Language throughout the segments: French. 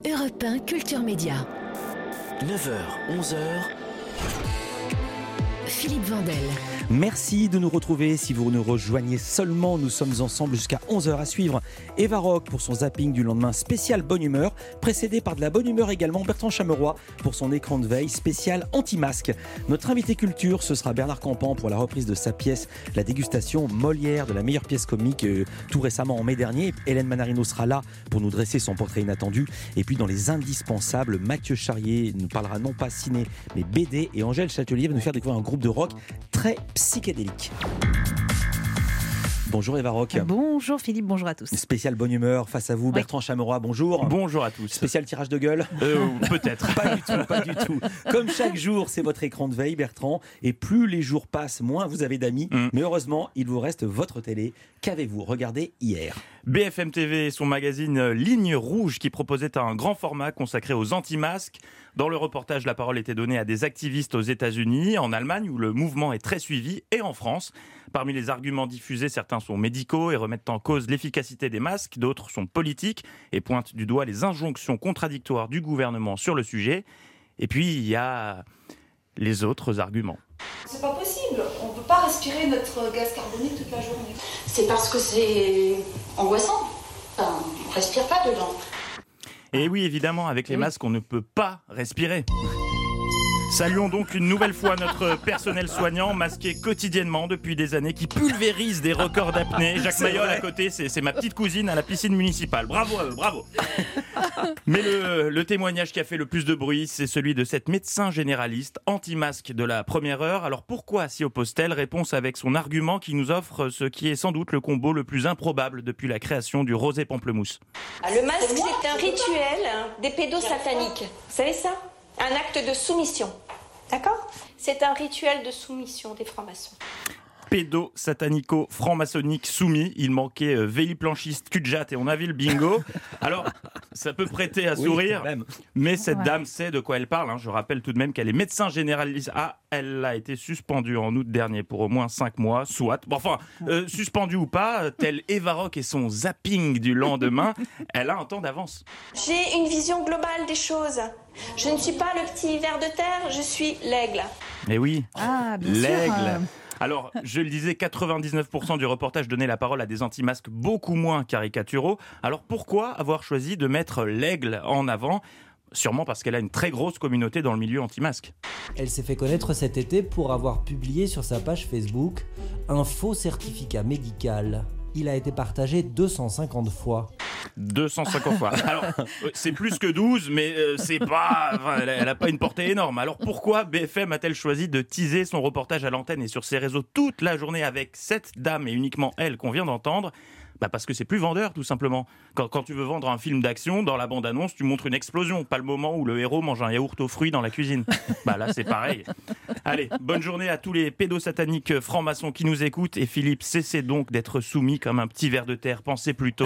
Europe 1 Culture Média. 9h, 11h. Philippe Vandel. Merci de nous retrouver. Si vous nous rejoignez seulement, nous sommes ensemble jusqu'à 11h à suivre Eva Rock pour son zapping du lendemain spécial Bonne Humeur, précédé par de la bonne humeur également Bertrand Chameroy pour son écran de veille spécial anti-masque. Notre invité culture, ce sera Bernard Campan pour la reprise de sa pièce La dégustation Molière de la meilleure pièce comique tout récemment en mai dernier. Hélène Manarino sera là pour nous dresser son portrait inattendu. Et puis dans les indispensables, Mathieu Charrier nous parlera non pas ciné mais BD et Angèle Châtelier va nous faire découvrir un groupe de rock très psychédélique. Bonjour Eva Rock. Bonjour Philippe, bonjour à tous. Spécial bonne humeur face à vous, Bertrand Chameroy, bonjour. Bonjour à tous. Spécial tirage de gueule Peut-être. Pas du tout. Comme chaque jour, c'est votre écran de veille, Bertrand. Et plus les jours passent, moins vous avez d'amis. Mais heureusement, il vous reste votre télé. Qu'avez-vous regardé hier ? BFM TV et son magazine Ligne Rouge qui proposait un grand format consacré aux anti-masques. Dans le reportage, la parole était donnée à des activistes aux États-Unis, en Allemagne où le mouvement est très suivi, et en France. Parmi les arguments diffusés, certains sont médicaux et remettent en cause l'efficacité des masques, d'autres sont politiques et pointent du doigt les injonctions contradictoires du gouvernement sur le sujet. Et puis, il y a les autres arguments. C'est pas possible, on ne peut pas respirer notre gaz carbonique toute la journée. C'est parce que c'est angoissant. Enfin, on ne respire pas dedans. Et oui, évidemment, avec les masques, on ne peut pas respirer. Saluons donc une nouvelle fois notre personnel soignant, masqué quotidiennement depuis des années, qui pulvérise des records d'apnée. Jacques Mayol à côté, c'est ma petite cousine à la piscine municipale. Bravo à eux, bravo. Mais le témoignage qui a fait le plus de bruit, c'est celui de cette médecin généraliste anti-masque de la première heure. Alors pourquoi s'y oppose-t-elle ? Réponse avec son argument qui nous offre ce qui est sans doute le combo le plus improbable depuis la création du rosé pamplemousse. Le masque, c'est un rituel des pédos sataniques. Vous savez ça ? Un acte de soumission. D'accord ? C'est un rituel de soumission des francs-maçons. Pédo-satanico-franc-maçonnique soumis. Il manquait véliplanchiste, cul-de-jatte et on a vu le bingo. Alors, ça peut prêter à sourire, mais cette dame sait de quoi elle parle. Je rappelle tout de même qu'elle est médecin généraliste. Elle a été suspendue en août dernier pour au moins 5 mois, soit. Bon, enfin, suspendue ou pas, tel Eva Rock et son zapping du lendemain, elle a un temps d'avance. J'ai une vision globale des choses. Je ne suis pas le petit ver de terre, je suis l'aigle. Eh oui, l'aigle. Sûr. Alors, je le disais, 99% du reportage donnait la parole à des anti-masques beaucoup moins caricaturaux. Alors pourquoi avoir choisi de mettre l'aigle en avant ? Sûrement parce qu'elle a une très grosse communauté dans le milieu anti-masque. Elle s'est fait connaître cet été pour avoir publié sur sa page Facebook un faux certificat médical. Il a été partagé 250 fois. 250 fois. Alors, c'est plus que 12, mais c'est pas, elle n'a pas une portée énorme. Alors pourquoi BFM a-t-elle choisi de teaser son reportage à l'antenne et sur ses réseaux toute la journée avec cette dame et uniquement elle qu'on vient d'entendre ? Parce que c'est plus vendeur, tout simplement. Quand tu veux vendre un film d'action, dans la bande-annonce, tu montres une explosion, pas le moment où le héros mange un yaourt aux fruits dans la cuisine. Là, c'est pareil. Allez, bonne journée à tous les pédosataniques francs-maçons qui nous écoutent. Et Philippe, cessez donc d'être soumis comme un petit ver de terre. Pensez plutôt...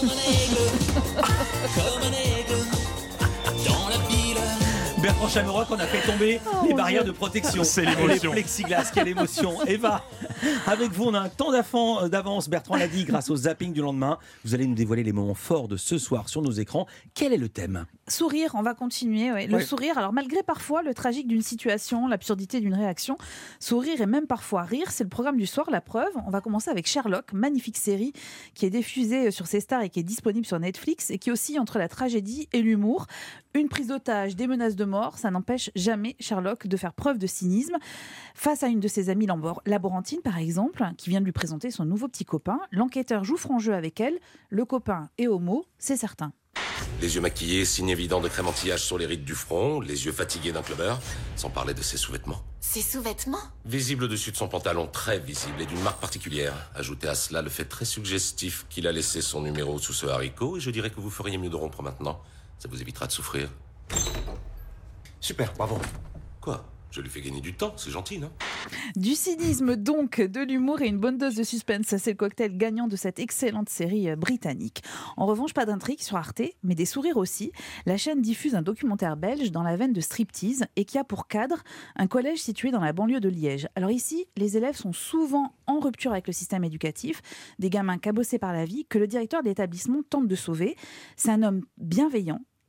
Bertrand Chameroy qu'on a fait tomber les barrières de protection. C'est l'émotion. Les plexiglas, quelle émotion. Eva, avec vous, on a un temps d'avance. Bertrand l'a dit, grâce au zapping du lendemain. Vous allez nous dévoiler les moments forts de ce soir sur nos écrans. Quel est le thème ? Sourire, on va continuer. Ouais. Le sourire, alors malgré parfois le tragique d'une situation, l'absurdité d'une réaction, sourire et même parfois rire, c'est le programme du soir. La preuve, on va commencer avec Sherlock, magnifique série qui est diffusée sur ses stars et qui est disponible sur Netflix et qui oscille entre la tragédie et l'humour. Une prise d'otage, des menaces de mort, ça n'empêche jamais Sherlock de faire preuve de cynisme. Face à une de ses amies laborantines, par exemple, qui vient de lui présenter son nouveau petit copain, l'enquêteur joue franc jeu avec elle. Le copain est homo, c'est certain. Les yeux maquillés, signe évident de crème anti-âge sur les rides du front, les yeux fatigués d'un clubbeur, sans parler de ses sous-vêtements. Ses sous-vêtements ? Visible au-dessus de son pantalon, très visible et d'une marque particulière. Ajoutez à cela le fait très suggestif qu'il a laissé son numéro sous ce haricot, et je dirais que vous feriez mieux de rompre maintenant. Ça vous évitera de souffrir. Super, bravo. Quoi ? Je lui fais gagner du temps, c'est gentil, non ? Du cynisme donc, de l'humour et une bonne dose de suspense, c'est le cocktail gagnant de cette excellente série britannique. En revanche, pas d'intrigue sur Arte, mais des sourires aussi. La chaîne diffuse un documentaire belge dans la veine de striptease et qui a pour cadre un collège situé dans la banlieue de Liège. Alors ici, les élèves sont souvent en rupture avec le système éducatif, des gamins cabossés par la vie que le directeur de l'établissement tente de sauver. C'est un homme bienveillant,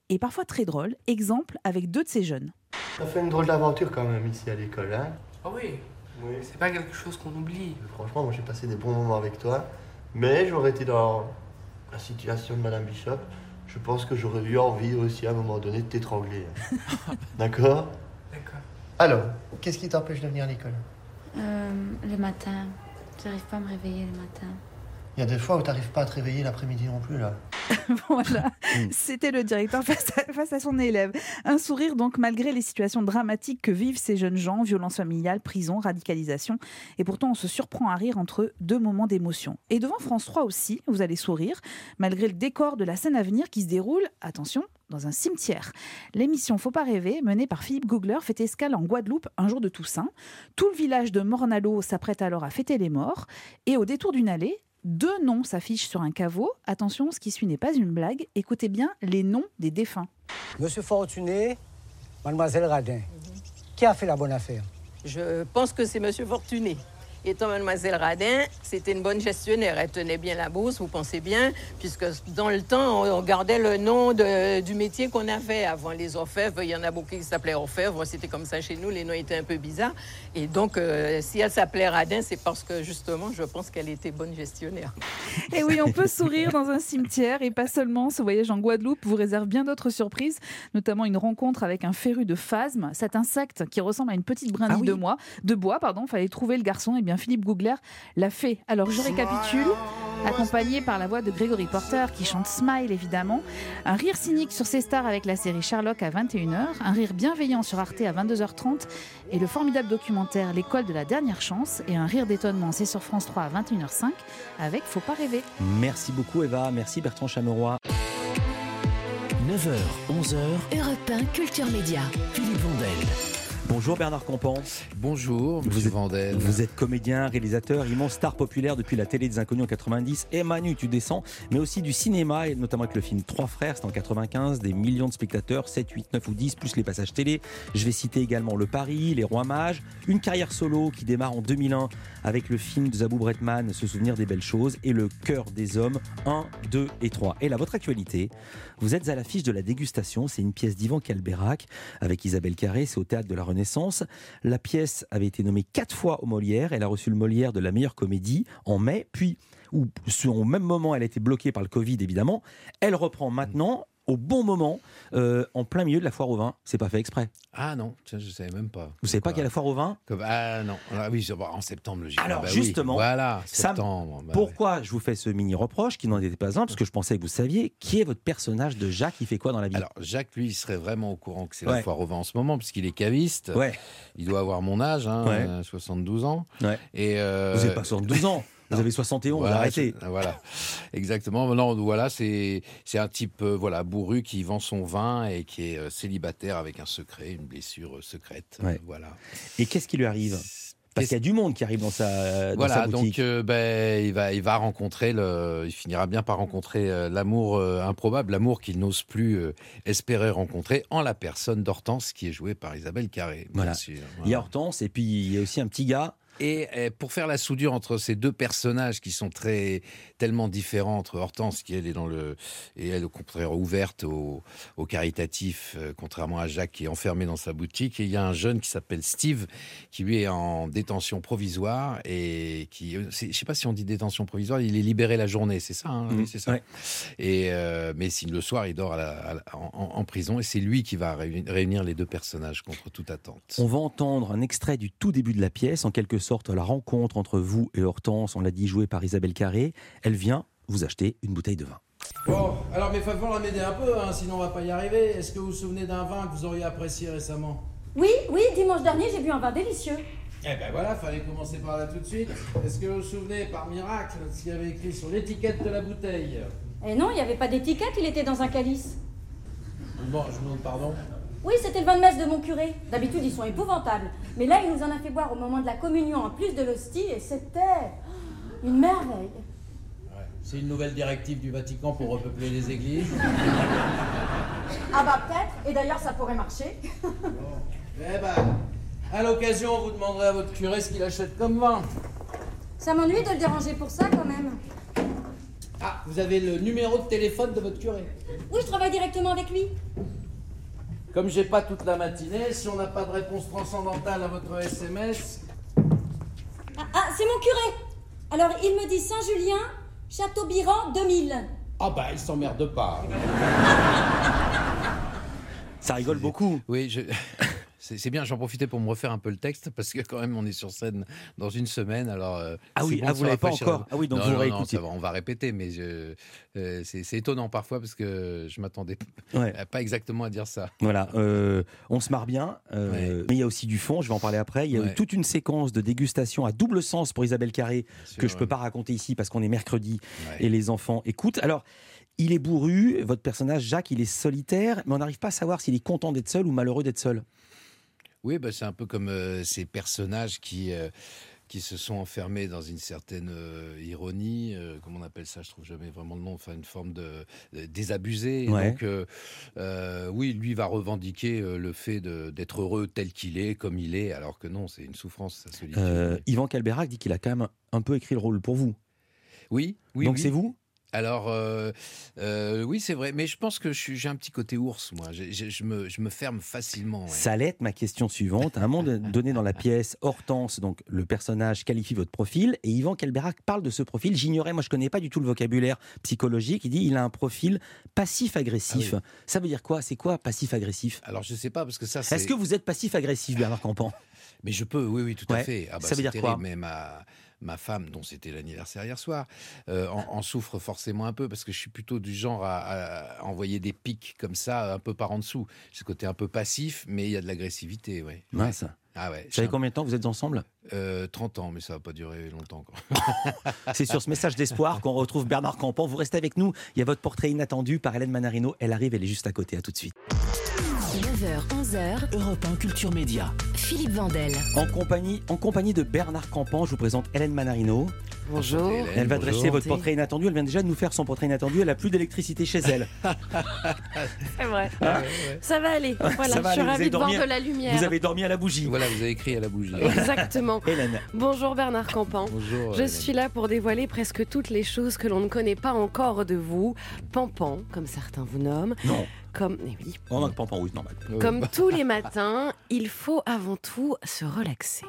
et parfois très drôle. Exemple avec 2 de ces jeunes. Ça fait une drôle d'aventure quand même ici à l'école, hein? Ah oui, c'est pas quelque chose qu'on oublie. Franchement, moi j'ai passé des bons moments avec toi, mais j'aurais été dans la situation de Madame Bishop. Je pense que j'aurais eu envie aussi à un moment donné de t'étrangler. D'accord? D'accord. Alors, qu'est-ce qui t'empêche de venir à l'école? Le matin. J'arrive pas à me réveiller le matin. Il y a des fois où t'arrives pas à te réveiller l'après-midi non plus, là. Voilà, c'était le directeur face à son élève. Un sourire donc malgré les situations dramatiques que vivent ces jeunes gens, violence familiale, prison, radicalisation. Et pourtant on se surprend à rire entre 2 moments d'émotion. Et devant France 3 aussi, vous allez sourire, malgré le décor de la scène à venir qui se déroule, attention, dans un cimetière. L'émission Faut pas rêver, menée par Philippe Googler, fait escale en Guadeloupe un jour de Toussaint. Tout le village de Mornalo s'apprête alors à fêter les morts. Et au détour d'une allée, 2 noms s'affichent sur un caveau. Attention, ce qui suit n'est pas une blague. Écoutez bien les noms des défunts. Monsieur Fortuné, Mademoiselle Radin. Qui a fait la bonne affaire? Je pense que c'est Monsieur Fortuné. Étant Mademoiselle Radin, c'était une bonne gestionnaire. Elle tenait bien la bourse, vous pensez bien, puisque dans le temps, on gardait le nom du métier qu'on avait. Avant les orfèvres, il y en a beaucoup qui s'appelaient orfèvres. C'était comme ça chez nous, les noms étaient un peu bizarres. Et donc, si elle s'appelait Radin, c'est parce que, justement, je pense qu'elle était bonne gestionnaire. Et oui, on peut sourire dans un cimetière. Et pas seulement, ce voyage en Guadeloupe vous réserve bien d'autres surprises, notamment une rencontre avec un féru de phasme, cet insecte qui ressemble à une petite brindille de bois. Fallait trouver le garçon. Et bien, Philippe Googler l'a fait. Alors je récapitule, accompagné par la voix de Gregory Porter qui chante Smile évidemment, un rire cynique sur ses stars avec la série Sherlock à 21h, un rire bienveillant sur Arte à 22h30 et le formidable documentaire L'école de la dernière chance, et un rire d'étonnement c'est sur France 3 à 21h05 avec Faut pas rêver. Merci beaucoup Eva, merci Bertrand Chameroy. 9h, 11h, Europe 1 Culture Média. Philippe Vandel. Bonjour Bernard Campan. Bonjour, monsieur Vandel. Vous êtes comédien, réalisateur, immense star populaire depuis la télé des Inconnus en 90 et Manu, tu descends, mais aussi du cinéma, et notamment avec le film 3 frères, c'était en 95, des millions de spectateurs, 7, 8, 9 ou 10, plus les passages télé. Je vais citer également Le Paris, Les Rois Mages, une carrière solo qui démarre en 2001 avec le film de Zabou Bretman, Se souvenir des belles choses, et Le cœur des hommes, 1, 2 et 3. Et là, votre actualité, vous êtes à l'affiche de La Dégustation, c'est une pièce d'Yvan Calberac avec Isabelle Carré, c'est au Théâtre de la Renaissance. La pièce avait été nommée 4 fois au Molière, elle a reçu le Molière de la meilleure comédie en mai, puis au même moment elle a été bloquée par le Covid évidemment, elle reprend maintenant au bon moment, en plein milieu de la foire au vin. C'est pas fait exprès. Ah non, tiens, je savais même pas. Vous savez pas qu'il y a la foire au vin? Ah non, oui, en septembre, logiquement. Alors justement, oui. Voilà, septembre. Pourquoi je vous fais ce mini-reproche, qui n'en était pas un, parce que je pensais que vous saviez, qui est votre personnage de Jacques, il fait quoi dans la vie? Alors Jacques, lui, il serait vraiment au courant que c'est la foire au vin en ce moment, puisqu'il est caviste. Ouais. Il doit avoir mon âge, 72 ans. Ouais. Et vous n'avez pas 72 ans. Vous avez 71, voilà, arrêtez. Voilà, exactement. Non, voilà, c'est un type bourru qui vend son vin et qui est célibataire avec un secret, une blessure secrète. Ouais. Voilà. Et qu'est-ce qui lui arrive? Parce qu'il y a du monde qui arrive dans sa boutique. Donc il va rencontrer il finira bien par rencontrer l'amour improbable, l'amour qu'il n'ose plus espérer rencontrer, en la personne d'Hortense, qui est jouée par Isabelle Carré. Voilà. Bien sûr. Voilà. Il y a Hortense et puis il y a aussi un petit gars. Et pour faire la soudure entre ces deux personnages qui sont tellement différents, entre Hortense qui elle est au contraire ouverte au caritatif, contrairement à Jacques qui est enfermé dans sa boutique, et il y a un jeune qui s'appelle Steve qui lui est en détention provisoire et qui, je sais pas si on dit détention provisoire, il est libéré la journée, c'est ça, hein, oui, c'est ça. Ouais. Et mais si le soir il dort en prison, et c'est lui qui va réunir les deux personnages contre toute attente. On va entendre un extrait du tout début de la pièce, en quelque sorte la rencontre entre vous et Hortense, on l'a dit, jouée par Isabelle Carré. Elle vient vous acheter une bouteille de vin. Bon, alors mais il va falloir m'aider un peu, sinon on va pas y arriver. Est-ce que vous vous souvenez d'un vin que vous auriez apprécié récemment? Oui, dimanche dernier j'ai bu un vin délicieux. Eh ben voilà, fallait commencer par là tout de suite. Est-ce que vous vous souvenez par miracle de ce qu'il y avait écrit sur l'étiquette de la bouteille? Eh non, il n'y avait pas d'étiquette, il était dans un calice. Bon, je vous demande pardon. Oui, c'était le vin de messe de mon curé. D'habitude, ils sont épouvantables. Mais là, il nous en a fait boire au moment de la communion, en plus de l'hostie, et c'était une merveille. Ouais. C'est une nouvelle directive du Vatican pour repeupler les églises. Ah bah peut-être, et d'ailleurs, ça pourrait marcher. Bon. Eh ben, à l'occasion, vous demanderez à votre curé ce qu'il achète comme vin. Ça m'ennuie de le déranger pour ça, quand même. Ah, vous avez le numéro de téléphone de votre curé? Oui, je travaille directement avec lui. Comme j'ai pas toute la matinée, si on n'a pas de réponse transcendantale à votre SMS... Ah, c'est mon curé. Alors, il me dit Saint-Julien, Châteaubiran, 2000. Ah bah, il s'emmerde pas. Ça rigole beaucoup. Oui, c'est bien, j'en profitais pour me refaire un peu le texte, parce que quand même on est sur scène dans une semaine, alors... Ah oui, vous l'avez pas encore. Ah oui, donc vous réécoutez. On va répéter, mais c'est étonnant parfois, parce que je m'attendais pas exactement à dire ça. Voilà, on se marre bien, mais il y a aussi du fond, je vais en parler après. Il y a eu toute une séquence de dégustation à double sens pour Isabelle Carré, que je peux pas raconter ici, parce qu'on est mercredi, et les enfants écoutent. Alors, il est bourru, votre personnage Jacques, il est solitaire, mais on n'arrive pas à savoir s'il est content d'être seul ou malheureux d'être seul. Oui, bah, c'est un peu comme ces personnages qui se sont enfermés dans une certaine ironie, comment on appelle ça, je trouve jamais vraiment le nom, enfin une forme de désabusé. Ouais. Donc, oui, lui va revendiquer le fait d'être heureux tel qu'il est, comme il est, alors que non, c'est une souffrance, sa solitude. Yvan Calberac dit qu'il a quand même un peu écrit le rôle pour vous. Oui. Donc c'est vous ? Alors, oui, c'est vrai, mais je pense que j'ai un petit côté ours, moi. Je me ferme facilement. Ouais. Ça allait être ma question suivante. À un moment donné dans la pièce, Hortense, donc le personnage, qualifie votre profil, et Yvan Calberac parle de ce profil. J'ignorais, moi je connais pas du tout le vocabulaire psychologique. Il dit il a un profil passif-agressif. Ah oui. Ça veut dire quoi ? C'est quoi passif-agressif ? Alors, je sais pas, parce que ça, c'est... Est-ce que vous êtes passif-agressif, Bernard Campan ? Mais je peux, oui, tout à fait. Ah bah, ça veut dire terrible, quoi ? mais ma femme, dont c'était l'anniversaire hier soir, en souffre forcément un peu, parce que je suis plutôt du genre à envoyer des pics comme ça, un peu par en dessous. J'ai ce côté un peu passif, mais il y a de l'agressivité, ouais. Mince. Ah ouais. Vous savez combien de temps vous êtes ensemble ? 30 ans, mais ça va pas durer longtemps. C'est sur ce message d'espoir qu'on retrouve Bernard Campan. Vous restez avec nous. Il y a votre portrait inattendu par Hélène Manarino. Elle arrive, elle est juste à côté. À tout de suite. 9h, 11h, Europe 1 Culture Média. Philippe Vandel. En compagnie de Bernard Campan, je vous présente Hélène Manarino. Bonjour. Elle va dresser votre portrait inattendu. Elle vient déjà de nous faire son portrait inattendu. Elle n'a plus d'électricité chez elle. C'est vrai. Ça va aller. Voilà, je suis ravie de voir de la lumière. Vous avez dormi à la bougie. Voilà, vous avez écrit à la bougie. Exactement. Hélène. Bonjour Bernard Campan. Bonjour. Je suis là pour dévoiler presque toutes les choses que l'on ne connaît pas encore de vous. Pampan, comme certains vous nomment. Non. Comme, eh oui. Oh, Pampan, oui, normal. Comme tous les matins, il faut avant tout se relaxer.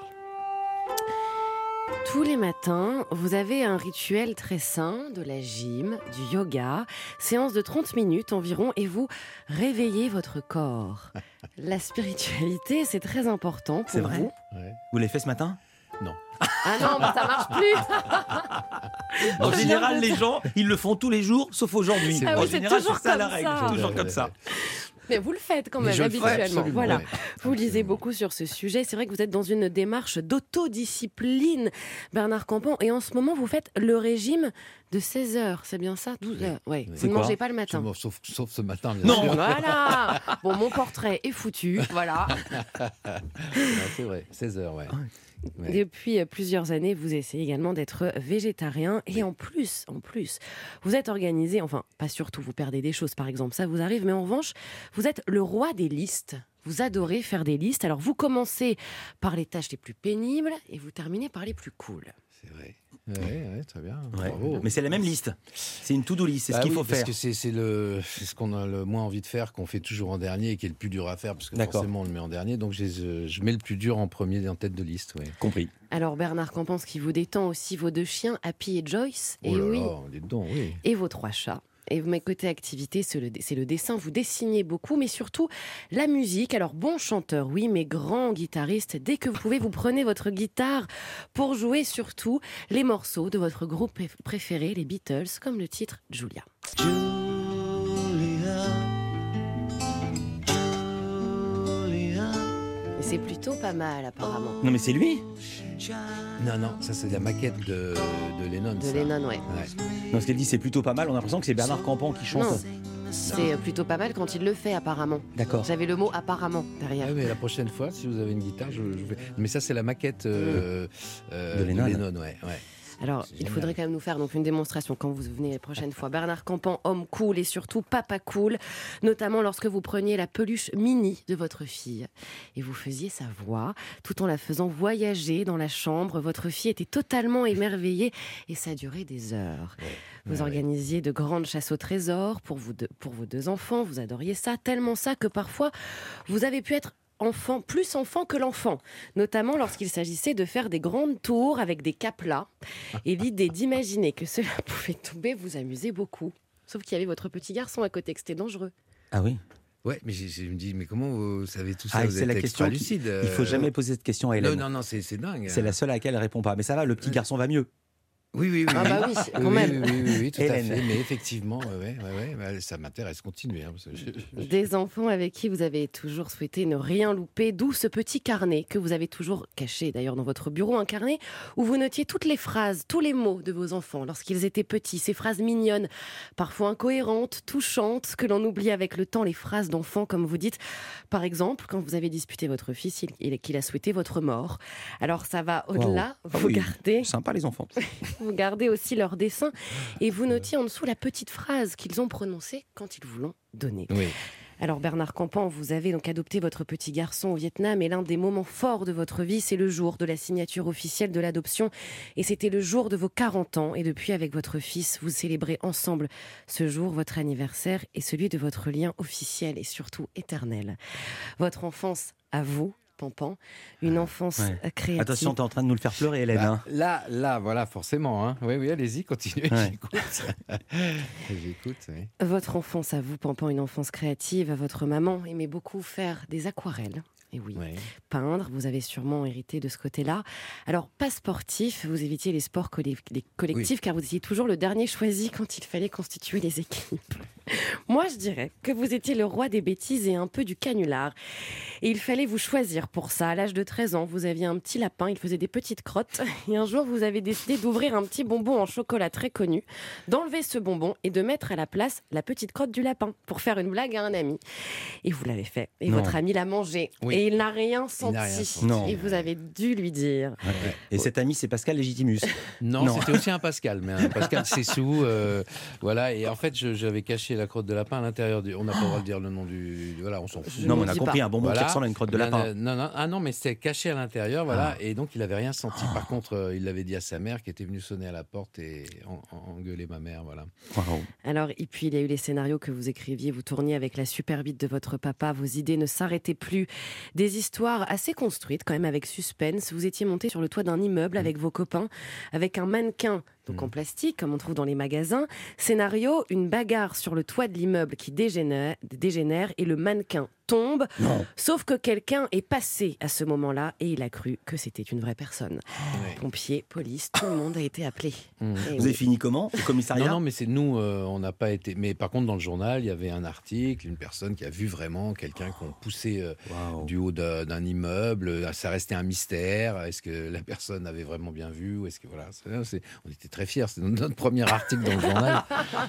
Tous les matins, vous avez un rituel très sain, de la gym, du yoga, séance de 30 minutes environ, et vous réveillez votre corps. La spiritualité, c'est très important pour C'est vrai vous. Ouais. Vous l'avez fait ce matin ? Non. Ah non, mais ça marche plus. En général, les gens, ils le font tous les jours, sauf aujourd'hui. Ah oui, En c'est général, toujours c'est ça la comme règle. ça. C'est toujours comme ça. Mais vous le faites quand Mais même je le fais, habituellement. absolument, Voilà. ouais. Vous lisez beaucoup sur ce sujet. C'est vrai que vous êtes dans une démarche d'autodiscipline, Bernard Campan. Et en ce moment, vous faites le régime de 16 heures. C'est bien ça ? 12 heures. Ouais. Vous ne mangez pas le matin. Sauf ce matin, bien Non. sûr. Voilà. Bon, mon portrait est foutu. Voilà. Non, c'est vrai, 16 heures, ouais. Ouais. Depuis plusieurs années, vous essayez également d'être végétarien et en plus, vous êtes organisé, enfin pas surtout, vous perdez des choses par exemple, ça vous arrive, mais en revanche, vous êtes le roi des listes. Vous adorez faire des listes, alors vous commencez par les tâches les plus pénibles et vous terminez par les plus cool. C'est vrai. Ouais, très bien. Ouais. Bravo. Mais c'est la même liste. C'est une to-do list, c'est ce qu'il faut faire. Parce que c'est ce qu'on a le moins envie de faire, qu'on fait toujours en dernier et qui est le plus dur à faire, parce que forcément on le met en dernier. Donc je mets le plus dur en premier en tête de liste. Ouais. Compris. Alors Bernard Campan, ce qui vous détend aussi, vos 2 chiens, Happy et Joyce, Oh là là, dis donc, oui. Et vos 3 chats. Et mes côtés activité, c'est le dessin. Vous dessinez beaucoup, mais surtout la musique. Alors, bon chanteur, oui, mais grand guitariste. Dès que vous pouvez, vous prenez votre guitare pour jouer surtout les morceaux de votre groupe préféré, les Beatles, comme le titre Julia. Et c'est plutôt pas mal, apparemment. Non, mais c'est lui ? Non, ça c'est la maquette de Lennon. De Lennon, ouais. Non, ce qu'elle dit, c'est plutôt pas mal. On a l'impression que c'est Bernard Campan qui chante. Non, c'est plutôt pas mal quand il le fait, apparemment. D'accord. J'avais le mot apparemment derrière. Ah, mais la prochaine fois, si vous avez une guitare, je vais... Mais ça, c'est la maquette de Lennon. Lennon, ouais. Alors, il faudrait quand même nous faire donc une démonstration quand vous venez la prochaine fois. Bernard Campan, homme cool et surtout papa cool, notamment lorsque vous preniez la peluche mini de votre fille et vous faisiez sa voix tout en la faisant voyager dans la chambre. Votre fille était totalement émerveillée et ça durait des heures. Vous organisiez de grandes chasses au trésor pour vos deux enfants. Vous adoriez ça, tellement ça que parfois vous avez pu être plus enfant que l'enfant, notamment lorsqu'il s'agissait de faire des grandes tours avec des caplas. Et l'idée d'imaginer que cela pouvait tomber vous amusait beaucoup. Sauf qu'il y avait votre petit garçon à côté, que c'était dangereux. Ah oui. Ouais, mais je me dis, mais comment vous savez tout ça? Vous c'est êtes la question. lucide. Il faut jamais poser cette question à Hélène. Non, c'est dingue. C'est la seule à laquelle elle répond pas. Mais ça va, le petit garçon va mieux. Oui. Ah bah oui, quand même. Oui, tout Hélène. à fait. Mais effectivement, ça m'intéresse. Continuez. Des enfants avec qui vous avez toujours souhaité ne rien louper, d'où ce petit carnet que vous avez toujours caché d'ailleurs dans votre bureau, un carnet où vous notiez toutes les phrases, tous les mots de vos enfants lorsqu'ils étaient petits, ces phrases mignonnes, parfois incohérentes, touchantes, que l'on oublie avec le temps, les phrases d'enfants comme vous dites. Par exemple, quand vous avez disputé votre fils et qu'il a souhaité votre mort. Alors ça va au-delà, vous gardez... Sympa les enfants. Vous gardez aussi leurs dessins et vous notiez en dessous la petite phrase qu'ils ont prononcée quand ils vous l'ont donnée. Oui. Alors Bernard Campan, vous avez donc adopté votre petit garçon au Vietnam et l'un des moments forts de votre vie, c'est le jour de la signature officielle de l'adoption et c'était le jour de vos 40 ans et depuis avec votre fils, vous célébrez ensemble ce jour, votre anniversaire et celui de votre lien officiel et surtout éternel. Votre enfance à vous, Pampan, une enfance créative. Attention, t'es en train de nous le faire pleurer, Hélène. Là, voilà, forcément. Hein. Oui, allez-y, continuez. J'écoute. Oui. Votre enfance à vous, Pampan, une enfance créative. Votre maman aimait beaucoup faire des aquarelles. Et oui, peindre, vous avez sûrement hérité de ce côté-là. Alors, pas sportif, vous évitiez les sports collectifs car vous étiez toujours le dernier choisi quand il fallait constituer les équipes. Moi, je dirais que vous étiez le roi des bêtises et un peu du canular. Et il fallait vous choisir pour ça. À l'âge de 13 ans, vous aviez un petit lapin, il faisait des petites crottes. Et un jour, vous avez décidé d'ouvrir un petit bonbon en chocolat très connu, d'enlever ce bonbon et de mettre à la place la petite crotte du lapin pour faire une blague à un ami. Et vous l'avez fait. Et votre ami l'a mangé. Oui. Et il n'a rien senti. Non. Et vous avez dû lui dire. Et cet ami, c'est Pascal Légitimus. Non, c'était aussi un Pascal, mais un Pascal Cessou. Voilà. Et en fait, j'avais caché la crotte de lapin à l'intérieur du. On n'a pas le droit de dire le nom du. Voilà, on s'en fout. Non, mais on a compris, un bonbon qui ressemble à une crotte de lapin. Non, mais c'était caché à l'intérieur, voilà. Et donc, il n'avait rien senti. Par contre, il l'avait dit à sa mère qui était venue sonner à la porte et engueuler ma mère, voilà. Wow. Alors, et puis, il y a eu les scénarios que vous écriviez, vous tourniez avec la super bite de votre papa, vos idées ne s'arrêtaient plus. Des histoires assez construites, quand même, avec suspense. Vous étiez monté sur le toit d'un immeuble avec vos copains, avec un mannequin, donc en plastique, comme on trouve dans les magasins. Scénario, une bagarre sur le toit de l'immeuble qui dégénère et le mannequin tombe. Non. Sauf que quelqu'un est passé à ce moment-là et il a cru que c'était une vraie personne. Pompiers, police, tout le monde a été appelé. Vous avez fini comment? Au commissariat? Non, mais c'est nous, on n'a pas été. Mais par contre, dans le journal, il y avait un article, une personne qui a vu vraiment quelqu'un qu'on poussait du haut d'un immeuble. Ça restait un mystère. Est-ce que la personne avait vraiment bien vu? Ou est-ce que voilà, on était très fiers. C'était notre premier article dans le journal.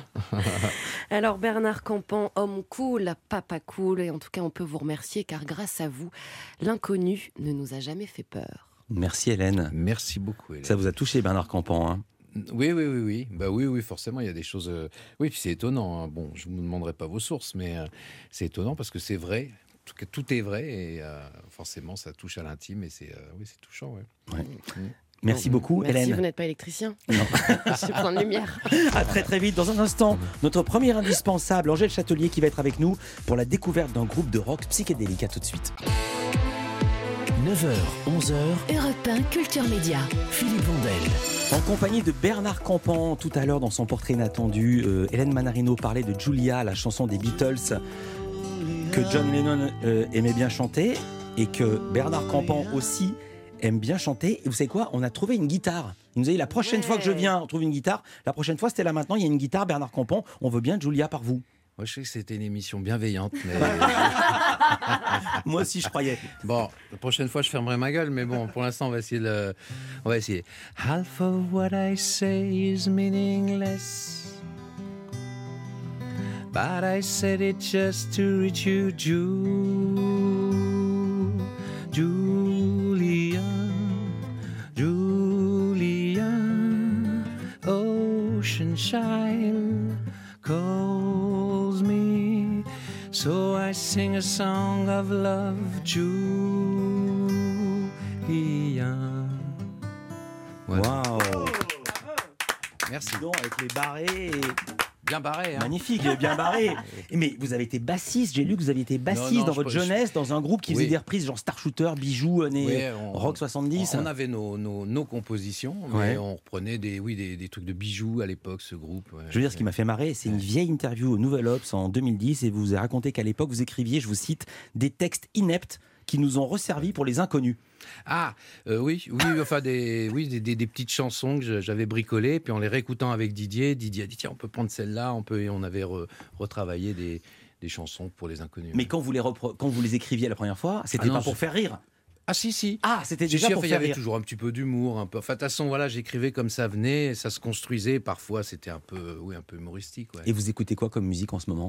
Alors Bernard Campan, homme cool, papa cool, et en tout cas on peut vous remercier car grâce à vous, l'inconnu ne nous a jamais fait peur. Merci Hélène. Merci beaucoup Hélène. Ça vous a touché Bernard Campan, hein? Oui. Bah oui, forcément, il y a des choses. Oui, puis c'est étonnant. Hein. Bon, je ne vous demanderai pas vos sources, mais c'est étonnant parce que c'est vrai. En tout cas, tout est vrai et forcément, ça touche à l'intime et c'est touchant. Ouais. Merci beaucoup, Merci, Hélène. Vous n'êtes pas électricien. Non. C'est point de lumière. À très vite. Dans un instant, notre premier indispensable, Angèle Châtelier, qui va être avec nous pour la découverte d'un groupe de rock psychédélique. À tout de suite. 9h, 11h, Europe 1 Culture Média. Philippe Vandel. En compagnie de Bernard Campan, tout à l'heure dans son portrait inattendu, Hélène Manarino parlait de Julia, la chanson des Beatles que John Lennon aimait bien chanter et que Bernard Campan aussi aime bien chanter. Et vous savez quoi? On a trouvé une guitare. Il nous a dit la prochaine fois que je viens, on trouve une guitare. La prochaine fois, c'était là maintenant. Il y a une guitare, Bernard Campan. On veut bien Julia par vous. Moi, je sais que c'était une émission bienveillante, mais... Moi aussi, je croyais. Bon, la prochaine fois, je fermerai ma gueule, mais bon, pour l'instant, on va essayer. Half of what I say is meaningless, but I said it just to reach you, Julia. a song of love, Julia. Voilà. Waouh. Merci. Dis donc, avec les barrés. Bien barré, hein. Magnifique, bien barré. Mais vous avez été bassiste, j'ai lu que vous aviez été bassiste dans votre jeunesse, dans un groupe qui faisait des reprises genre Star Shooter, Bijoux, rock 70. On avait nos compositions, mais on reprenait des trucs de Bijoux à l'époque, ce groupe. Ouais. Je veux dire, ce qui m'a fait marrer, c'est une vieille interview au Nouvel Obs en 2010, et vous avez raconté qu'à l'époque, vous écriviez, je vous cite, des textes ineptes qui nous ont resservi pour les inconnus. Oui, enfin des petites chansons que j'avais bricolées, puis en les réécoutant avec Didier a dit tiens, on peut prendre celle-là, et on avait retravaillé des chansons pour les inconnus. Mais quand vous les écriviez la première fois, c'était pas pour faire rire. Ah si. C'était déjà pour faire rire. Il y avait toujours un petit peu d'humour, un peu. Enfin, de toute façon, voilà, j'écrivais comme ça venait, ça se construisait. Parfois, c'était un peu humoristique. Ouais. Et vous écoutez quoi comme musique en ce moment ?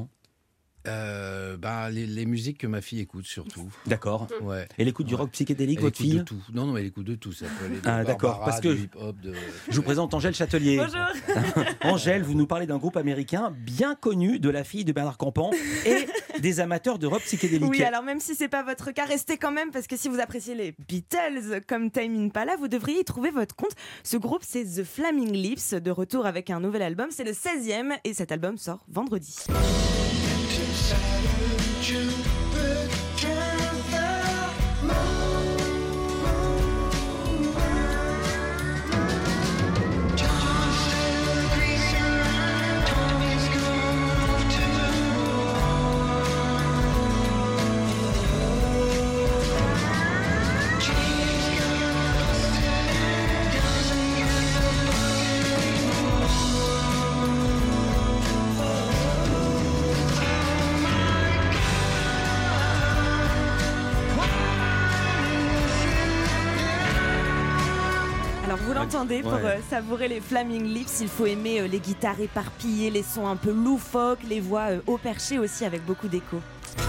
Les musiques que ma fille écoute surtout. D'accord. Ouais. Elle écoute du rock psychédélique, votre fille ? Elle écoute de tout. Non, elle écoute de tout. Ça peut aller de d'accord. Parce que hip-hop, je vous présente Angèle Châtelier. Bonjour. Angèle, vous nous parlez d'un groupe américain bien connu de la fille de Bernard Campan et des amateurs de rock psychédélique. Oui, alors même si c'est pas votre cas, restez quand même parce que si vous appréciez les Beatles comme Tame Impala, vous devriez y trouver votre compte. Ce groupe, c'est The Flaming Lips, de retour avec un nouvel album. C'est le 16e et cet album sort vendredi. Vous l'entendez, pour savourer les Flaming Lips, il faut aimer les guitares éparpillées, les sons un peu loufoques, les voix haut perchées aussi avec beaucoup d'écho.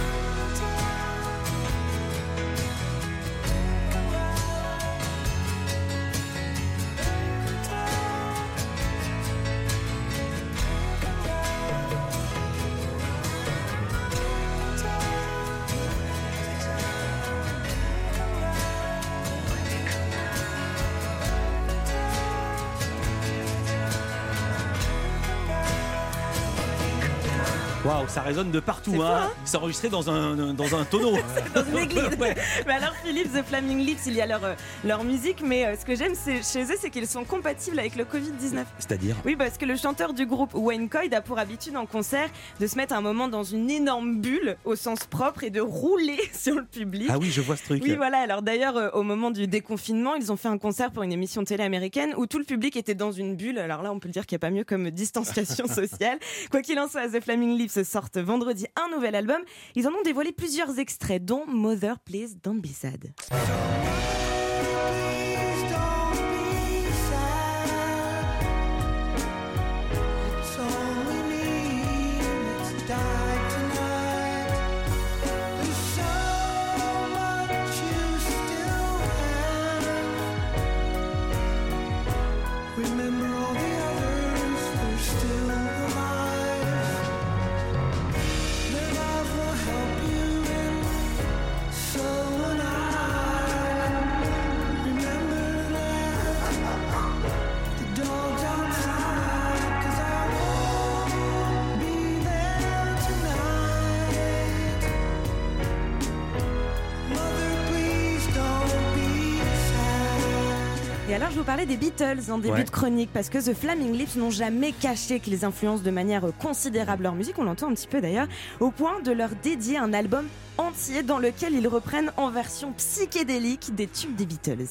Waouh, ça résonne de partout, hein. C'est enregistré dans un tonneau. Dans une église. Mais alors Philippe, The Flaming Lips, il y a leur musique, mais ce que j'aime chez eux, c'est qu'ils sont compatibles avec le Covid-19. C'est-à-dire ? Oui, parce que le chanteur du groupe Wayne Coyne a pour habitude en concert de se mettre un moment dans une énorme bulle au sens propre et de rouler sur le public. Ah oui, je vois ce truc. Oui, voilà. Alors d'ailleurs, au moment du déconfinement, ils ont fait un concert pour une émission télé américaine où tout le public était dans une bulle. Alors là, on peut le dire qu'il n'y a pas mieux comme distanciation sociale. Quoi qu'il en soit, The Flaming Lips sortent vendredi un nouvel album. Ils en ont dévoilé plusieurs extraits, dont Mother Please Don't Be Sad. Et alors, je vous parlais des Beatles en début de chronique, parce que The Flaming Lips n'ont jamais caché qu'ils influencent de manière considérable leur musique, on l'entend un petit peu d'ailleurs, au point de leur dédier un album entier dans lequel ils reprennent en version psychédélique des tubes des Beatles.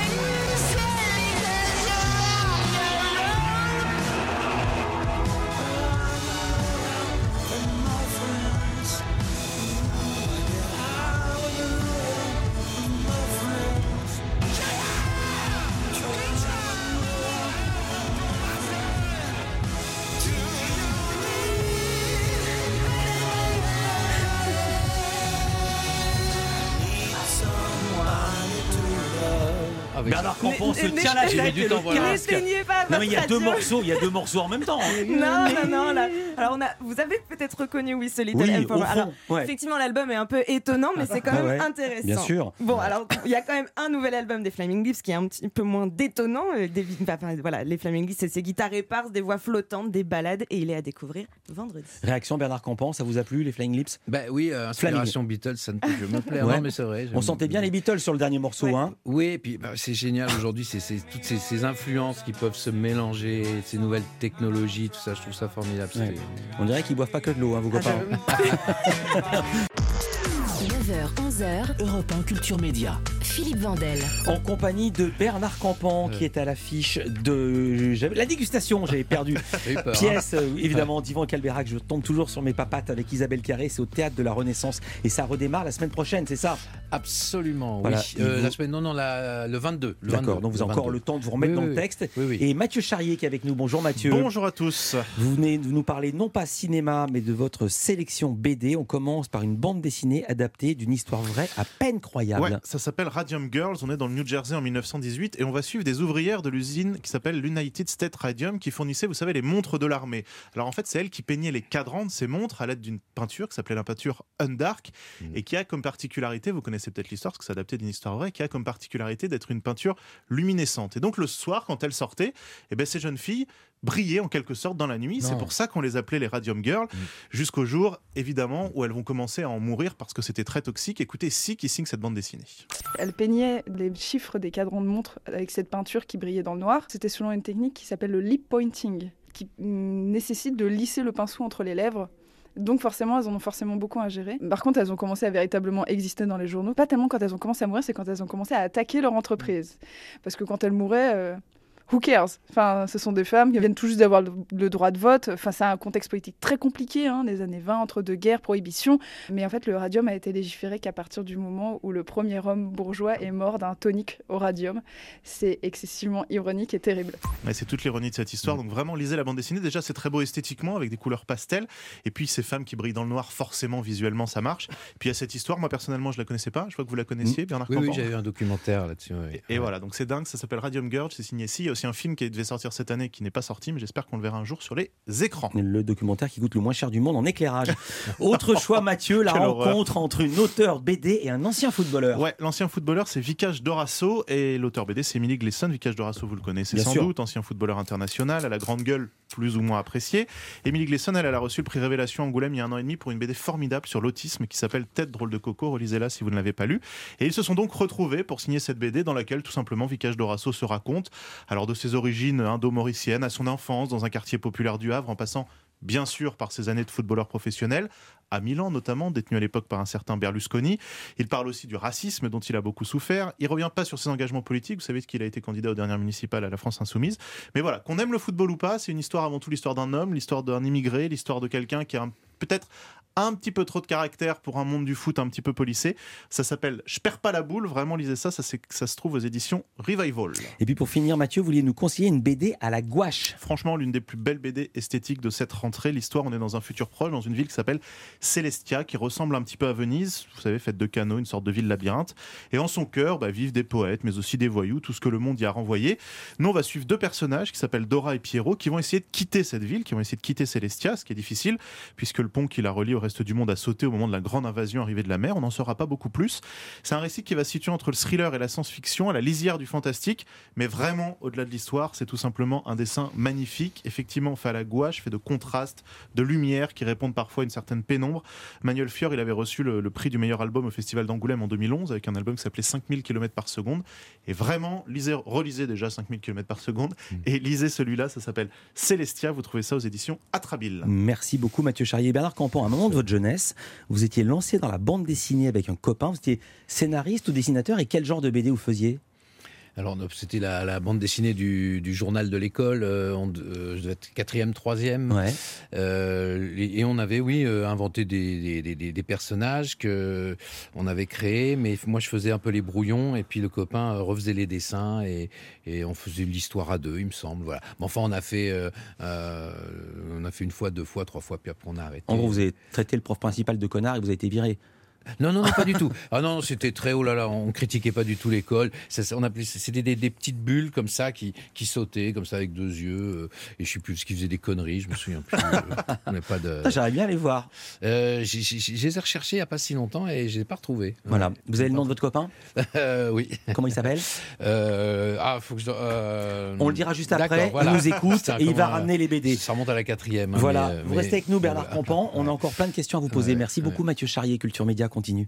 Bernard Campan se tient la tête et le casque. N'éteignez pas votre Non mais il y a deux radio. morceaux en même temps. Non, là, Alors vous avez peut-être reconnu ce Little Oui, Help. au fond, Alors ouais. effectivement l'album est un peu étonnant, mais c'est quand même intéressant. Bien sûr. Bon, alors il y a quand même un nouvel album des Flaming Lips qui est un petit peu moins détonnant. Voilà, les Flaming Lips, c'est ces guitares éparses, des voix flottantes, des ballades, et il est à découvrir vendredi. Réaction Bernard Campan, ça vous a plu les Flying Lips? Oui, inspiration Beatles, ça ne peut que me plaire. Ouais. Non, mais c'est vrai. On sentait bien les Beatles sur le dernier morceau, hein. Oui, et puis c'est génial aujourd'hui, c'est toutes ces influences qui peuvent se mélanger, ces nouvelles technologies, tout ça, je trouve ça formidable. Ouais. On dirait qu'ils boivent pas que de l'eau, hein, vos copains. 9h-11h, Europe 1 Culture Média. Philippe Vandel. En compagnie de Bernard Campan qui est à l'affiche de la dégustation, j'avais perdu. Pièce évidemment d'Yvan Calberac. Je tombe toujours sur mes papates avec Isabelle Carré. C'est au Théâtre de la Renaissance et ça redémarre la semaine prochaine, c'est ça? Absolument, voilà. Oui. La semaine, le 22. D'accord, donc vous avez encore le temps de vous remettre dans le texte. Oui. Et Mathieu Charrier qui est avec nous. Bonjour Mathieu. Bonjour à tous. Vous venez de nous parler non pas cinéma mais de votre sélection BD. On commence par une bande dessinée adaptée d'une histoire vraie à peine croyable. Ouais, ça s'appelle Radium Girls. On est dans le New Jersey en 1918 et on va suivre des ouvrières de l'usine qui s'appelle l'United States Radium qui fournissait, vous savez, les montres de l'armée. Alors en fait, c'est elle qui peignait les cadrans de ces montres à l'aide d'une peinture qui s'appelait la peinture Undark et qui a comme particularité, vous connaissez peut-être l'histoire parce que c'est adapté d'une histoire vraie, qui a comme particularité d'être une peinture luminescente. Et donc le soir, quand elle sortait, ces jeunes filles brillaient en quelque sorte dans la nuit. Non. C'est pour ça qu'on les appelait les Radium Girls, jusqu'au jour, évidemment, où elles vont commencer à en mourir parce que c'était très toxique. Écoutez Si qui signe cette bande dessinée. Elle peignait les chiffres des cadrans de montre avec cette peinture qui brillait dans le noir. C'était selon une technique qui s'appelle le lip pointing, qui nécessite de lisser le pinceau entre les lèvres. Donc forcément, elles en ont forcément beaucoup à gérer. Par contre, elles ont commencé à véritablement exister dans les journaux. Pas tellement quand elles ont commencé à mourir, c'est quand elles ont commencé à attaquer leur entreprise. Parce que quand elles mouraient... Who cares? Enfin, ce sont des femmes qui viennent tout juste d'avoir le droit de vote. Enfin, c'est un contexte politique très compliqué, des années 20, entre deux guerres, prohibition. Mais en fait, le radium a été légiféré qu'à partir du moment où le premier homme bourgeois est mort d'un tonique au radium. C'est excessivement ironique et terrible. Ouais, c'est toute l'ironie de cette histoire. Donc vraiment, lisez la bande dessinée. Déjà, c'est très beau esthétiquement, avec des couleurs pastel. Et puis, ces femmes qui brillent dans le noir, forcément, visuellement, ça marche. Puis, il y a cette histoire. Moi, personnellement, je la connaissais pas. Je vois que vous la connaissiez, Bernard Campan. Oui, j'avais vu un documentaire là-dessus. Oui. Et voilà, donc c'est dingue. Ça s'appelle Radium Girl. C'est signé Si. Il y a aussi un film qui devait sortir cette année, qui n'est pas sorti, mais j'espère qu'on le verra un jour sur les écrans. Le documentaire qui coûte le moins cher du monde en éclairage. Autre choix, Mathieu, la rencontre entre une auteure BD et un ancien footballeur. Ouais, l'ancien footballeur, c'est Vikash Dorasso, et l'auteur BD, c'est Emily Gleeson. Vikash Dorasso, vous le connaissez sans doute, ancien footballeur international, à la grande gueule, plus ou moins appréciée. Emily Gleeson, elle a reçu le prix Révélation Angoulême il y a 1 an et demi pour une BD formidable sur l'autisme qui s'appelle Tête drôle de coco. Relisez-la si vous ne l'avez pas lu. Et ils se sont donc retrouvés pour signer cette BD dans laquelle tout simplement Vikash Dorasso se raconte, alors de ses origines indo-mauriciennes à son enfance dans un quartier populaire du Havre, en passant bien sûr par ses années de footballeur professionnel, à Milan notamment, détenu à l'époque par un certain Berlusconi. Il parle aussi du racisme dont il a beaucoup souffert. Il ne revient pas sur ses engagements politiques. Vous savez qu'il a été candidat aux dernières municipales à la France Insoumise. Mais voilà, qu'on aime le football ou pas, c'est une histoire avant tout l'histoire d'un homme, l'histoire d'un immigré, l'histoire de quelqu'un qui a peut-être un petit peu trop de caractère pour un monde du foot un petit peu policé. Ça s'appelle Je perds pas la boule, vraiment lisez ça, ça se trouve aux éditions Revival. Et puis pour finir, Mathieu, vous vouliez nous conseiller une BD à la gouache. Franchement, l'une des plus belles BD esthétiques de cette rentrée. L'histoire, on est dans un futur proche, dans une ville qui s'appelle Celestia, qui ressemble un petit peu à Venise, vous savez, faite de canaux, une sorte de ville labyrinthe. Et en son cœur, vivent des poètes, mais aussi des voyous, tout ce que le monde y a renvoyé. Nous, on va suivre 2 personnages qui s'appellent Dora et Piero, qui vont essayer de quitter cette ville, qui vont essayer de quitter Celestia, ce qui est difficile, puisque le pont qui la relie au reste du monde a sauté au moment de la grande invasion arrivée de la mer. On n'en saura pas beaucoup plus. C'est un récit qui va se situer entre le thriller et la science-fiction, à la lisière du fantastique, mais vraiment, au-delà de l'histoire, c'est tout simplement un dessin magnifique, effectivement fait à la gouache, fait de contrastes, de lumière qui répondent parfois à une certaine pénombre. Manuel Fior, il avait reçu le prix du meilleur album au Festival d'Angoulême en 2011, avec un album qui s'appelait 5000 km par seconde. Et vraiment, relisez déjà 5000 km par seconde, et lisez celui-là, ça s'appelle Celestia. Vous trouvez ça aux éditions Atrabile. Merci beaucoup Mathieu Charrier. Bernard Campan, à un moment de votre jeunesse, vous étiez lancé dans la bande dessinée avec un copain, vous étiez scénariste ou dessinateur, et quel genre de BD vous faisiez ? Alors, c'était la bande dessinée du journal de l'école, je devais être 4e, 3e. Ouais. Et on avait, inventé des personnages qu'on avait créés, mais moi je faisais un peu les brouillons, et puis le copain refaisait les dessins, et on faisait l'histoire à 2, il me semble. Voilà. Mais enfin, on a fait 1 fois, 2 fois, 3 fois, puis après on a arrêté. En gros, vous avez traité le prof principal de connard et vous avez été viré. Non, pas du tout. Ah non, c'était très, oh là là, on critiquait pas du tout l'école. C'était des petites bulles comme ça qui sautaient, comme ça, avec 2 yeux. Et je sais plus ce qui faisait des conneries, je me souviens plus. On n'est pas de... J'aimerais bien les voir. Je les ai recherchés il n'y a pas si longtemps et je ne les ai pas retrouvés. Voilà. Vous avez le nom de votre copain? Oui. Comment il s'appelle? Faut que on le dira juste après. Voilà. Il nous écoute et il va ramener les BD. Ça remonte à la 4e. Voilà. Vous restez avec nous, Bernard Campan. On a encore plein de questions à vous poser. Merci beaucoup, Mathieu Charrier. Culture Média continue.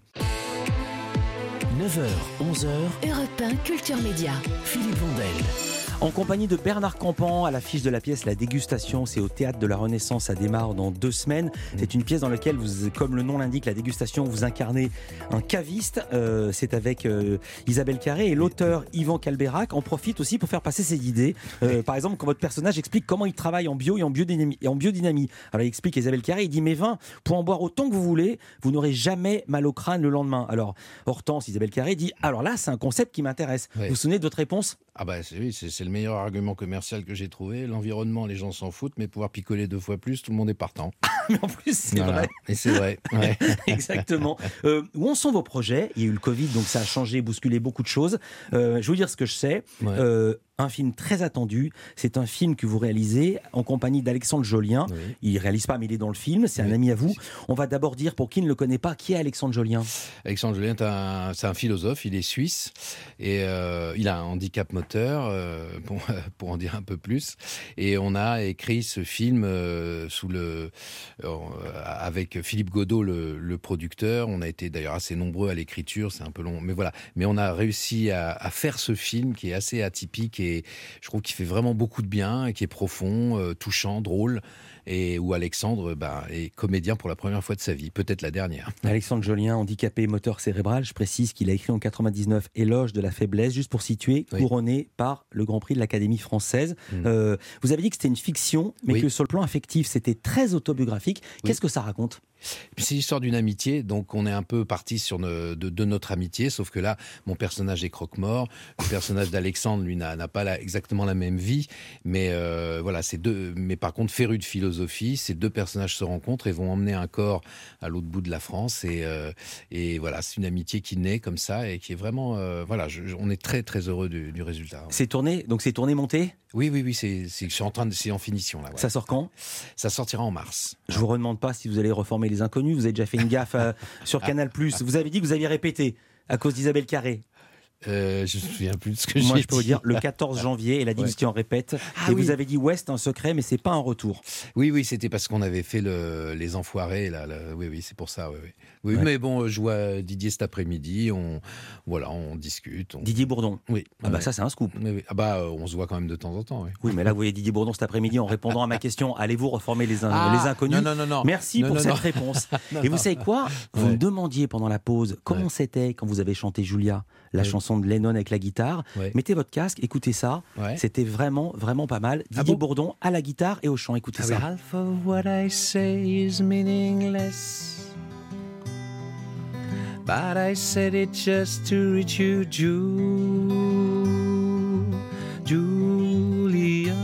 9h, 11h. Europe 1, Culture Média. Philippe Vandel. En compagnie de Bernard Campan, à l'affiche de la pièce La Dégustation, c'est au Théâtre de la Renaissance, ça démarre dans 2 semaines. C'est une pièce dans laquelle, comme le nom l'indique, La Dégustation, vous incarnez un caviste. C'est avec Isabelle Carré et l'auteur Yvan Calberac en profite aussi pour faire passer ses idées. Par exemple, quand votre personnage explique comment il travaille en bio et en biodynamie. Alors il explique Isabelle Carré, il dit mes vins, pour en boire autant que vous voulez, vous n'aurez jamais mal au crâne le lendemain. Alors Hortense, Isabelle Carré dit, alors là c'est un concept qui m'intéresse. Vous vous souvenez de votre réponse? Ah bah oui, c'est le meilleur argument commercial que j'ai trouvé. L'environnement, les gens s'en foutent, mais pouvoir picoler 2 fois plus, tout le monde est partant. Mais en plus, c'est vrai. Et c'est vrai. Ouais. Exactement. Où en sont vos projets? Il y a eu le Covid, donc ça a changé, bousculé beaucoup de choses. Je vais vous dire ce que je sais. Ouais. Un film très attendu. C'est un film que vous réalisez en compagnie d'Alexandre Jolien. Oui. Il ne réalise pas, mais il est dans le film. C'est un ami à vous. On va d'abord dire, pour qui ne le connaît pas, qui est Alexandre Jolien? Alexandre Jolien, c'est un philosophe. Il est suisse et il a un handicap moteur, pour en dire un peu plus. Et on a écrit ce film avec Philippe Godot, le producteur. On a été d'ailleurs assez nombreux à l'écriture. C'est un peu long, mais voilà. Mais on a réussi à faire ce film qui est assez atypique et je trouve qu'il fait vraiment beaucoup de bien, et qui est profond, touchant, drôle, et où Alexandre est comédien pour la première fois de sa vie, peut-être la dernière. Alexandre Jolien, handicapé moteur cérébral, je précise qu'il a écrit en 99 Éloge de la faiblesse, juste pour situer, couronné par le Grand Prix de l'Académie française. Vous avez dit que c'était une fiction, mais que sur le plan affectif, c'était très autobiographique. Qu'est-ce que ça raconte? C'est l'histoire d'une amitié, donc on est un peu parti de notre amitié, sauf que là, mon personnage est croque-mort, le personnage d'Alexandre, lui, n'a pas exactement la même vie, mais voilà, mais par contre, féru de philosophie, ces 2 personnages se rencontrent et vont emmener un corps à l'autre bout de la France, et voilà, c'est une amitié qui naît comme ça, et qui est vraiment, on est très très heureux du résultat. C'est tourné, monté? Oui, c'est en finition là. Ouais. Ça sort quand? Ça sortira en mars. Je vous redemande pas si vous allez reformer Les Inconnus, vous avez déjà fait une gaffe sur Canal+. Vous avez dit que vous aviez répété à cause d'Isabelle Carré. Je ne me souviens plus de ce que j'ai dit. Moi, je peux vous dire, le 14 janvier, elle a dit que c'était en répète. Vous avez dit, ouais, c'est un secret, mais c'est pas un retour. Oui, c'était parce qu'on avait fait Les Enfoirés. Oui, c'est pour ça. Oui, mais bon, je vois Didier cet après-midi. On discute. Didier Bourdon. Oui. Ça, c'est un scoop. Oui. On se voit quand même de temps en temps. Oui, mais là, vous voyez Didier Bourdon cet après-midi en répondant à ma question. Allez-vous reformer les Inconnus? Non. Merci pour cette réponse. Et vous savez quoi? Vous me demandiez pendant la pause comment c'était quand vous avez chanté Julia, la chanson de Lennon avec la guitare. Mettez votre casque, écoutez ça. C'était vraiment, vraiment pas mal. Didier Bourdon à la guitare et au chant. Écoutez ça. Half of what I say is meaningless, but I said it just to reach you, Julia,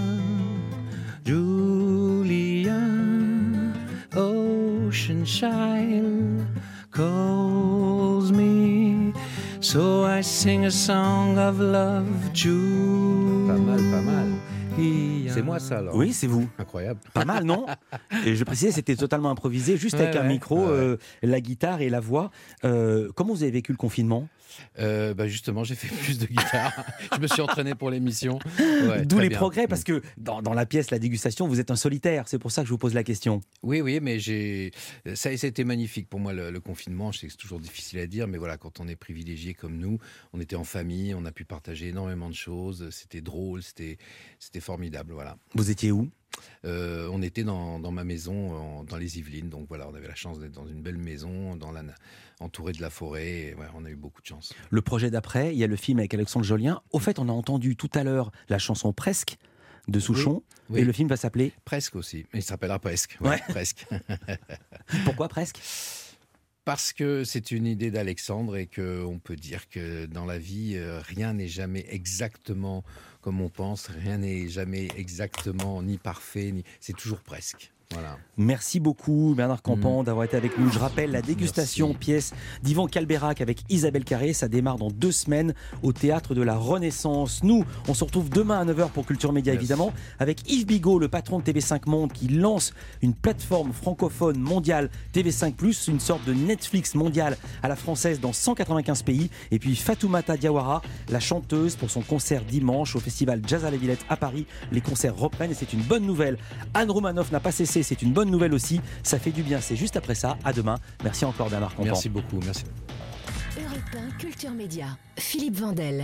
ocean child calls me, so I sing a song of love, Julia. Pas mal. C'est moi ça alors? Oui, c'est vous. Incroyable. Pas mal, non? Et je précisais, c'était totalement improvisé, juste avec un micro, la guitare et la voix. Comment vous avez vécu le confinement? Justement, j'ai fait plus de guitare. Je me suis entraîné pour l'émission. D'où les progrès, parce que dans la pièce La Dégustation, vous êtes un solitaire. C'est pour ça que je vous pose la question. Oui, mais ça a été magnifique pour moi le confinement. Je sais que c'est toujours difficile à dire, mais voilà, quand on est privilégié comme nous, on était en famille, on a pu partager énormément de choses. C'était drôle, c'était formidable. Voilà. Vous étiez où? On était dans ma maison dans les Yvelines, donc voilà, on avait la chance d'être dans une belle maison, entouré de la forêt, et on a eu beaucoup de chance. Le projet d'après, il y a le film avec Alexandre Jolien. Au fait, on a entendu tout à l'heure la chanson Presque de Souchon, et le film va s'appeler Presque aussi, mais il s'appellera Presque. Presque. Pourquoi Presque? Parce que c'est une idée d'Alexandre et qu'on peut dire que dans la vie, rien n'est jamais exactement comme on pense, rien n'est jamais exactement ni parfait, c'est toujours presque. Voilà. Merci beaucoup Bernard Campan d'avoir été avec nous. Je rappelle la dégustation pièce d'Yvan Calberac avec Isabelle Carré. Ça démarre dans 2 semaines au Théâtre de la Renaissance. Nous, on se retrouve demain à 9h pour Culture Média évidemment, avec Yves Bigot, le patron de TV5 Monde, qui lance une plateforme francophone mondiale TV5+, une sorte de Netflix mondial à la française dans 195 pays. Et puis Fatoumata Diawara, la chanteuse, pour son concert dimanche au Festival Jazz à la Villette à Paris. Les concerts reprennent et c'est une bonne nouvelle. Anne Romanoff n'a pas cessé, c'est une bonne nouvelle aussi. Ça fait du bien, c'est juste après ça. À demain. Merci encore Bernard Campan. Merci beaucoup, merci. Europe 1 Culture Média, Philippe Vandel.